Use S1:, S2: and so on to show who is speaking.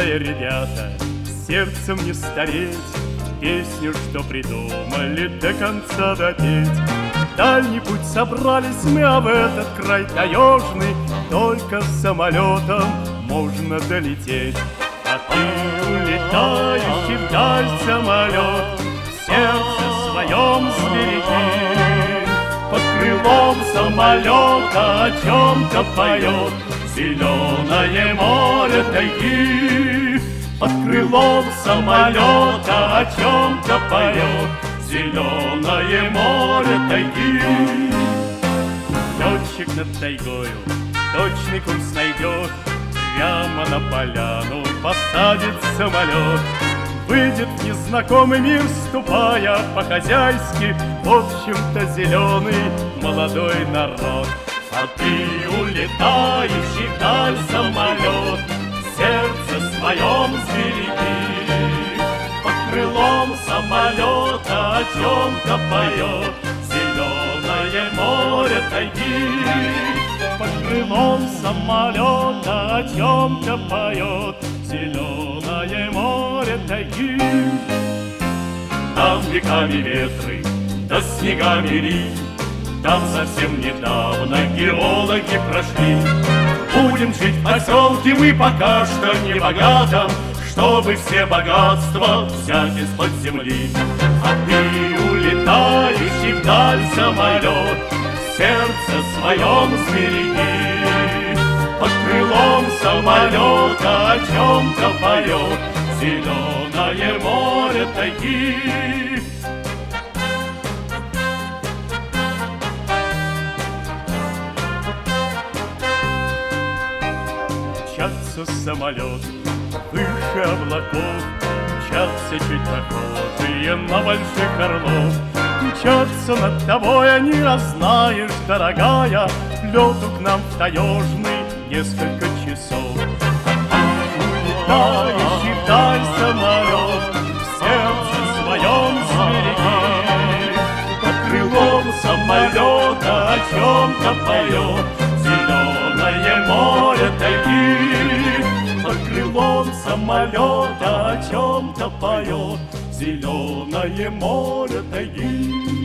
S1: Слушай, ребята, сердцем не стареть, песню, что придумали, до конца допеть. Дальний путь собрались мы, а в этот край таежный только самолетом можно долететь. А ты, улетающий вдаль самолет, в сердце своем зверики. Под крылом самолета о чем-то поет зеленое море тайги. Под крылом самолета о чем-то поет зеленое море тайги. Летчик над тайгою точный курс найдет, прямо на поляну посадит самолет. Выйдет в незнакомый мир, ступая по-хозяйски, в общем-то зеленый молодой народ. А ты, улетающий вдаль самолет, в сердце своем зверики. Под крылом самолета о чем-то поет зеленое море тайги. Под крылом самолета о чем-то поет зеленое море тайги. Там веками ветры, да снегами ри, там совсем недавно геологи прошли. Будем жить в поселке мы пока что не богатом, чтобы все богатства взять из-под земли. А ты, улетающий вдаль самолет, в сердце своем зверики. Под крылом самолета о чем-то поет зеленое море тайги. Мчатся самолеты выше облаков, мчатся чуть похожие на больших орлов. Мчатся над тобой они, а знаешь, дорогая, лету к нам в таежный несколько часов. Улетающий вдаль самолет, в сердце своем зверики. Под крылом самолета о чем-то поет зеленое море тайги. Под крылом самолета о чем-то поет зеленое море тайги.